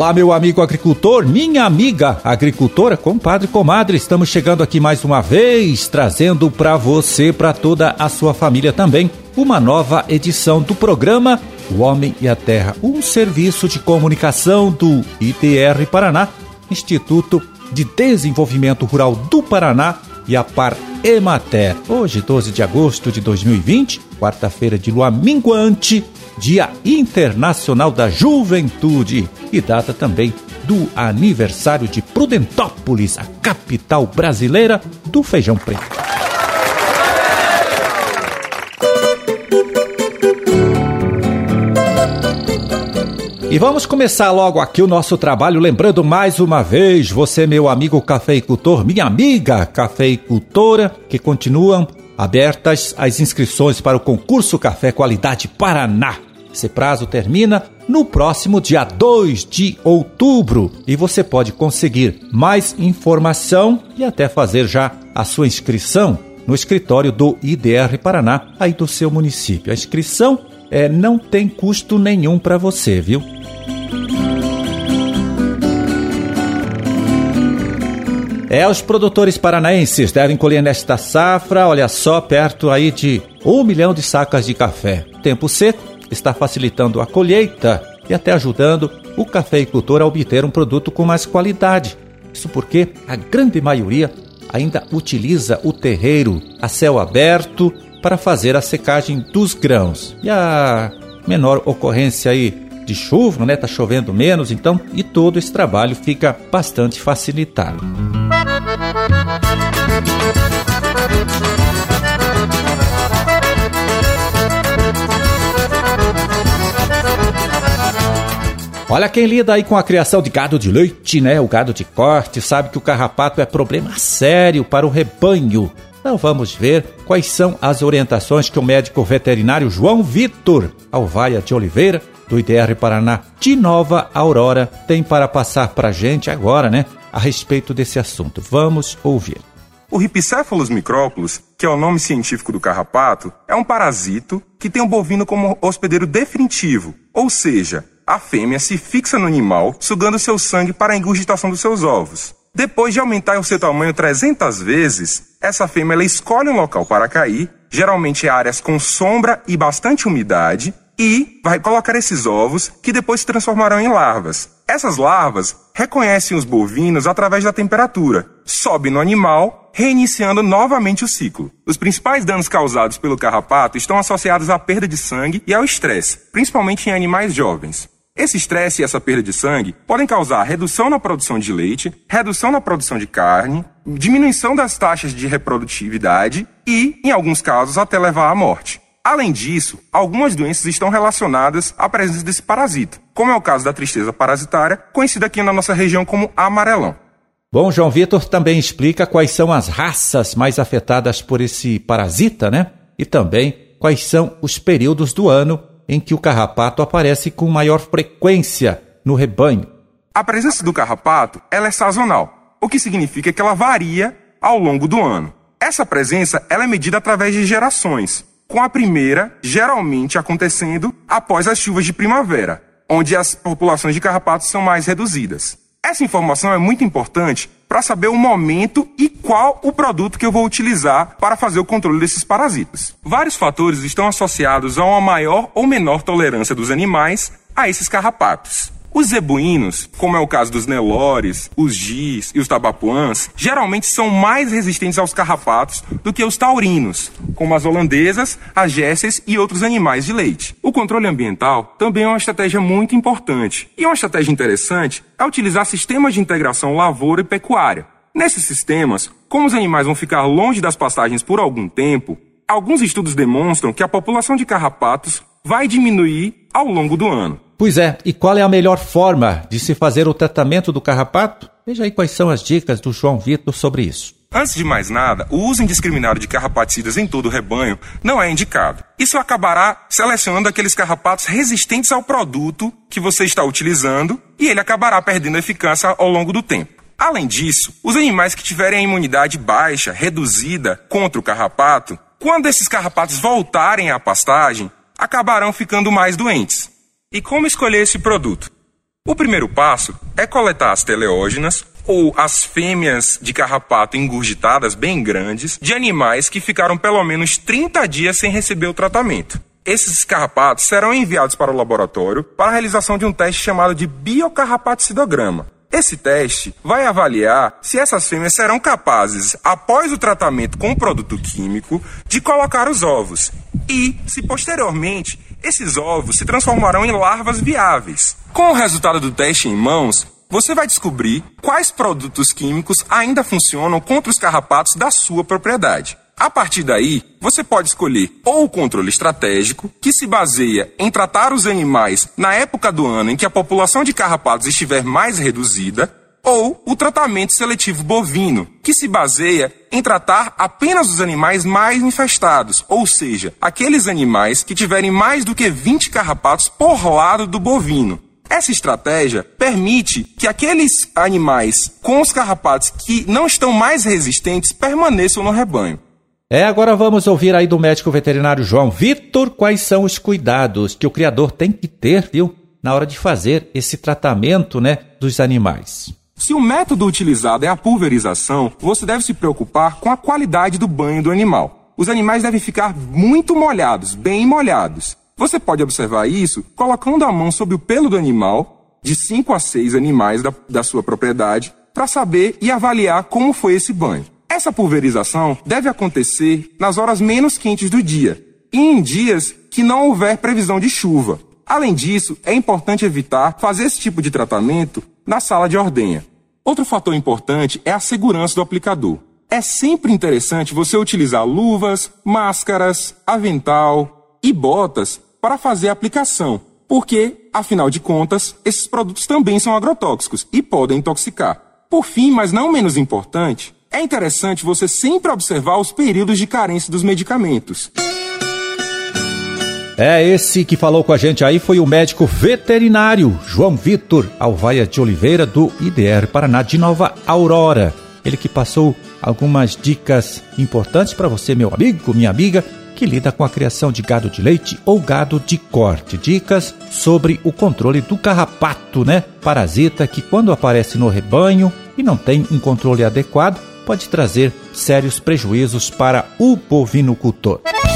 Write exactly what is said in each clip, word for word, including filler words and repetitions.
Olá, meu amigo agricultor, minha amiga agricultora, compadre, comadre, estamos chegando aqui mais uma vez, trazendo para você, para toda a sua família também, uma nova edição do programa O Homem e a Terra, um serviço de comunicação do I D R Paraná, Instituto de Desenvolvimento Rural do Paraná e a Par Emater. Hoje, doze de agosto de dois mil e vinte, quarta-feira de lua minguante, Dia Internacional da Juventude e data também do aniversário de Prudentópolis, a capital brasileira do feijão preto. E vamos começar logo aqui o nosso trabalho, lembrando mais uma vez, você, meu amigo cafeicultor, minha amiga cafeicultora, que continuam abertas as inscrições para o concurso Café Qualidade Paraná. Esse prazo termina no próximo dia dois de outubro e você pode conseguir mais informação e até fazer já a sua inscrição no escritório do I D R Paraná, aí do seu município. A inscrição é, não tem custo nenhum para você, viu? É, os produtores paranaenses devem colher nesta safra, olha só, perto aí de um milhão de sacas de café. Tempo seco está facilitando a colheita e até ajudando o cafeicultor a obter um produto com mais qualidade. Isso porque a grande maioria ainda utiliza o terreiro a céu aberto para fazer a secagem dos grãos. E a menor ocorrência aí de chuva, né? Tá chovendo menos, então, e todo esse trabalho fica bastante facilitado. Olha, quem lida aí com a criação de gado de leite, né? O gado de corte, sabe que o carrapato é problema sério para o rebanho. Então vamos ver quais são as orientações que o médico veterinário João Vitor Alvaia de Oliveira, do I D R Paraná de Nova Aurora, tem para passar para a gente agora, né? A respeito desse assunto. Vamos ouvir. O Rhipicephalus micróculus, que é o nome científico do carrapato, é um parasito que tem o bovino como hospedeiro definitivo, ou seja, a fêmea se fixa no animal, sugando seu sangue para a ingurgitação dos seus ovos. Depois de aumentar o seu tamanho trezentas vezes, essa fêmea ela escolhe um local para cair, geralmente áreas com sombra e bastante umidade, e vai colocar esses ovos que depois se transformarão em larvas. Essas larvas reconhecem os bovinos através da temperatura, sobem no animal, reiniciando novamente o ciclo. Os principais danos causados pelo carrapato estão associados à perda de sangue e ao estresse, principalmente em animais jovens. Esse estresse e essa perda de sangue podem causar redução na produção de leite, redução na produção de carne, diminuição das taxas de reprodutividade e, em alguns casos, até levar à morte. Além disso, algumas doenças estão relacionadas à presença desse parasita, como é o caso da tristeza parasitária, conhecida aqui na nossa região como amarelão. Bom, João Vitor também explica quais são as raças mais afetadas por esse parasita, né? E também quais são os períodos do ano em que o carrapato aparece com maior frequência no rebanho. A presença do carrapato ela é sazonal, o que significa que ela varia ao longo do ano. Essa presença ela é medida através de gerações, com a primeira geralmente acontecendo após as chuvas de primavera, onde as populações de carrapatos são mais reduzidas. Essa informação é muito importante para saber o momento e qual o produto que eu vou utilizar para fazer o controle desses parasitas. Vários fatores estão associados a uma maior ou menor tolerância dos animais a esses carrapatos. Os zebuínos, como é o caso dos nelores, os gis e os tabapuãs, geralmente são mais resistentes aos carrapatos do que os taurinos, como as holandesas, as jésseis e outros animais de leite. O controle ambiental também é uma estratégia muito importante. E uma estratégia interessante é utilizar sistemas de integração lavoura e pecuária. Nesses sistemas, como os animais vão ficar longe das pastagens por algum tempo, alguns estudos demonstram que a população de carrapatos vai diminuir ao longo do ano. Pois é, e qual é a melhor forma de se fazer o tratamento do carrapato? Veja aí quais são as dicas do João Vitor sobre isso. Antes de mais nada, o uso indiscriminado de carrapaticidas em todo o rebanho não é indicado. Isso acabará selecionando aqueles carrapatos resistentes ao produto que você está utilizando e ele acabará perdendo eficácia ao longo do tempo. Além disso, os animais que tiverem a imunidade baixa, reduzida contra o carrapato, quando esses carrapatos voltarem à pastagem, acabarão ficando mais doentes. E como escolher esse produto? O primeiro passo é coletar as teleógenas, ou as fêmeas de carrapato engurgitadas bem grandes, de animais que ficaram pelo menos trinta dias sem receber o tratamento. Esses carrapatos serão enviados para o laboratório para a realização de um teste chamado de biocarrapatocidograma. Esse teste vai avaliar se essas fêmeas serão capazes, após o tratamento com o produto químico, de colocar os ovos e, se posteriormente, esses ovos se transformarão em larvas viáveis. Com o resultado do teste em mãos, você vai descobrir quais produtos químicos ainda funcionam contra os carrapatos da sua propriedade. A partir daí, você pode escolher ou o controle estratégico, que se baseia em tratar os animais na época do ano em que a população de carrapatos estiver mais reduzida, ou o tratamento seletivo bovino, que se baseia em tratar apenas os animais mais infestados, ou seja, aqueles animais que tiverem mais do que vinte carrapatos por lado do bovino. Essa estratégia permite que aqueles animais com os carrapatos que não estão mais resistentes permaneçam no rebanho. É, agora vamos ouvir aí do médico veterinário João Vitor quais são os cuidados que o criador tem que ter, viu, na hora de fazer esse tratamento, né, dos animais. Se o método utilizado é a pulverização, você deve se preocupar com a qualidade do banho do animal. Os animais devem ficar muito molhados, bem molhados. Você pode observar isso colocando a mão sobre o pelo do animal, de cinco a seis animais da, da sua propriedade, para saber e avaliar como foi esse banho. Essa pulverização deve acontecer nas horas menos quentes do dia e em dias que não houver previsão de chuva. Além disso, é importante evitar fazer esse tipo de tratamento na sala de ordenha. Outro fator importante é a segurança do aplicador. É sempre interessante você utilizar luvas, máscaras, avental e botas para fazer a aplicação, porque, afinal de contas, esses produtos também são agrotóxicos e podem intoxicar. Por fim, mas não menos importante, é interessante você sempre observar os períodos de carência dos medicamentos. É, esse que falou com a gente aí foi o médico veterinário João Vitor Alvaia de Oliveira, do I D R Paraná de Nova Aurora. Ele que passou algumas dicas importantes para você, meu amigo, minha amiga, que lida com a criação de gado de leite ou gado de corte. Dicas sobre o controle do carrapato, né? Parasita que, quando aparece no rebanho e não tem um controle adequado, pode trazer sérios prejuízos para o bovinocultor.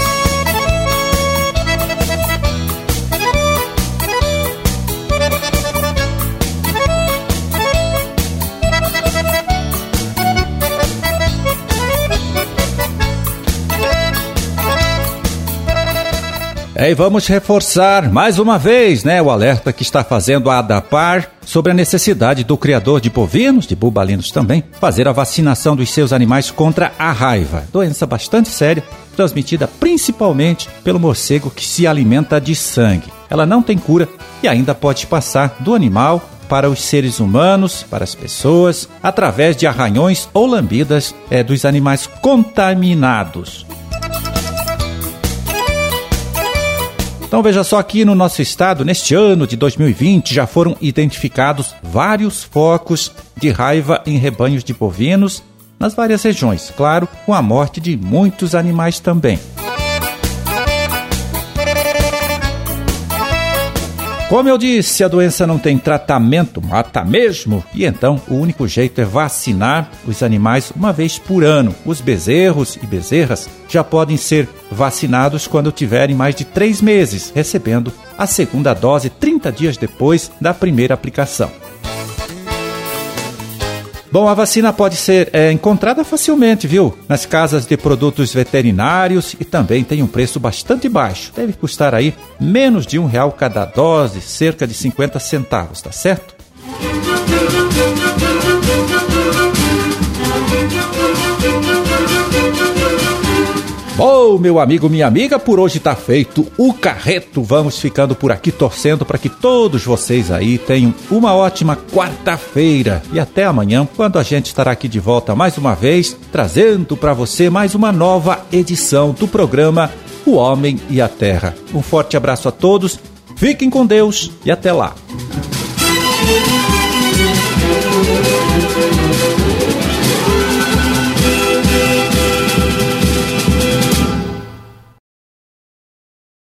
É, e vamos reforçar mais uma vez, né, o alerta que está fazendo a ADAPAR sobre a necessidade do criador de bovinos, de bubalinos também, fazer a vacinação dos seus animais contra a raiva. Doença bastante séria, transmitida principalmente pelo morcego que se alimenta de sangue. Ela não tem cura e ainda pode passar do animal para os seres humanos, para as pessoas, através de arranhões ou lambidas é, dos animais contaminados. Então veja só, aqui no nosso estado, neste ano de dois mil e vinte, já foram identificados vários focos de raiva em rebanhos de bovinos nas várias regiões, claro, com a morte de muitos animais também. Como eu disse, a doença não tem tratamento, mata mesmo, e então o único jeito é vacinar os animais uma vez por ano. Os bezerros e bezerras já podem ser vacinados quando tiverem mais de três meses, recebendo a segunda dose trinta dias depois da primeira aplicação. Bom, a vacina pode ser é, encontrada facilmente, viu? Nas casas de produtos veterinários e também tem um preço bastante baixo. Deve custar aí menos de um real cada dose, cerca de cinquenta centavos, tá certo? Bom, meu amigo, minha amiga, por hoje tá feito o carreto. Vamos ficando por aqui torcendo para que todos vocês aí tenham uma ótima quarta-feira. E até amanhã, quando a gente estará aqui de volta mais uma vez, trazendo para você mais uma nova edição do programa O Homem e a Terra. Um forte abraço a todos, fiquem com Deus e até lá.